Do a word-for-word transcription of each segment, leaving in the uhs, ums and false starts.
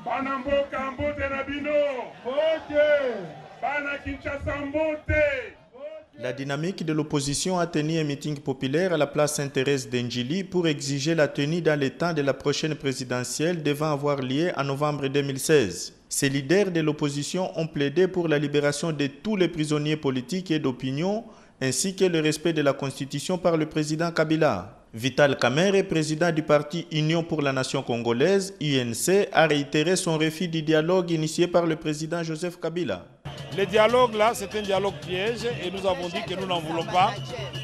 La dynamique de l'opposition a tenu un meeting populaire à la place Sainte-Thérèse d'Ndjili pour exiger la tenue dans les temps de la prochaine présidentielle devant avoir lieu en novembre deux mille seize. Ces leaders de l'opposition ont plaidé pour la libération de tous les prisonniers politiques et d'opinion, ainsi que le respect de la Constitution par le président Kabila. Vital Kamerhe, président du parti Union pour la Nation congolaise, U N C, a réitéré son refus du dialogue initié par le président Joseph Kabila. Le dialogue là, c'est un dialogue piège et nous avons dit que nous n'en voulons pas.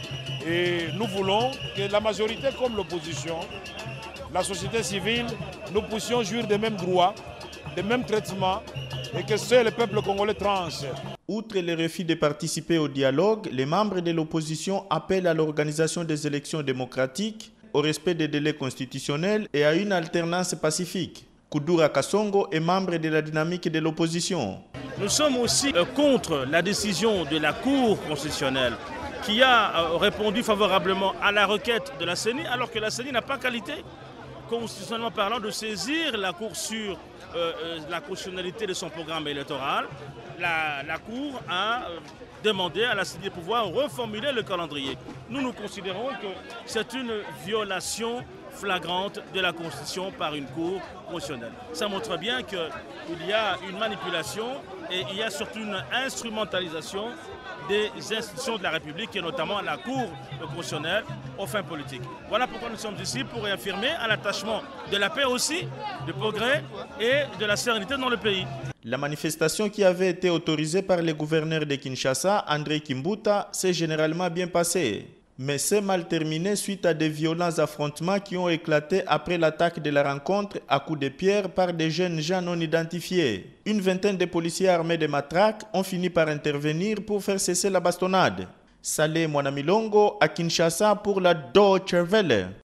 Et nous voulons que la majorité comme l'opposition, la société civile, nous puissions jouir des mêmes droits, des mêmes traitements et que seul le peuple congolais tranche. Outre le refus de participer au dialogue, les membres de l'opposition appellent à l'organisation des élections démocratiques, au respect des délais constitutionnels et à une alternance pacifique. Koudoura Kassongo est membre de la dynamique de l'opposition. Nous sommes aussi contre la décision de la Cour constitutionnelle qui a répondu favorablement à la requête de la C E N I alors que la C E N I n'a pas qualité, constitutionnellement parlant, de saisir la Cour sur euh, la constitutionnalité de son programme électoral. La, la Cour a euh, demandé à la C E N I de pouvoir reformuler le calendrier. Nous, nous considérons que c'est une violation flagrante de la Constitution par une Cour constitutionnelle. Ça montre bien qu'il y a une manipulation et il y a surtout une instrumentalisation des institutions de la République et notamment la Cour constitutionnelle aux fins politiques. Voilà pourquoi nous sommes ici pour réaffirmer un attachement de la paix aussi, du progrès et de la sérénité dans le pays. La manifestation qui avait été autorisée par le gouverneur de Kinshasa, André Kimbuta, s'est généralement bien passée. Mais c'est mal terminé suite à des violents affrontements qui ont éclaté après l'attaque de la rencontre à coups de pierre par des jeunes gens non identifiés. Une vingtaine de policiers armés de matraques ont fini par intervenir pour faire cesser la bastonnade. Saleh Mwanamilongo à Kinshasa pour la Deutsche Welle.